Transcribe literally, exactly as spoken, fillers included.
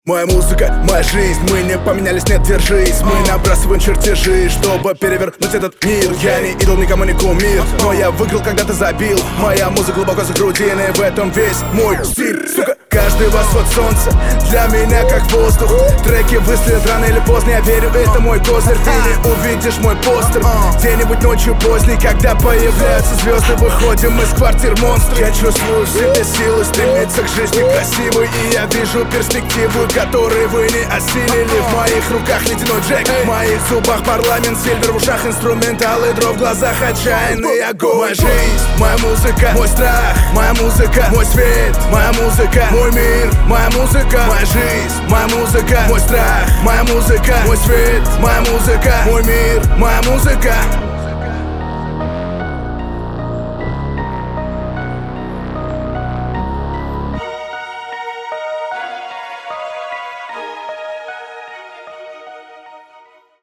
Моя музыка, моя жизнь, мы не поменялись, нет, держись. Мы набрасываем чертежи, чтобы перевернуть этот мир. Я не идол, никому не кумир, но я выиграл, когда ты забил. Моя музыка глубоко за грудиной, в этом весь мой стиль, сука. Каждый восход солнца для меня как воздух. Треки выстрелят рано или поздно, я верю, это мой козырь. Ты не увидишь мой постер где-нибудь ночью поздней, когда появляются звезды, выходим из квартир монстров. Я чувствую в себе силы стремиться к жизни красивой, и я вижу перспективу, которые вы не осилили. В моих руках ледяной джек, в моих зубах парламент, сильвер в ушах, инструменталы, дров в глазах, отчаянный огонь. Моя жизнь, моя музыка, мой страх, моя музыка, мой свет, моя музыка, мой мир, моя музыка, моя жизнь, моя музыка, мой страх, моя музыка, мой свет, моя музыка, мой мир, моя музыка.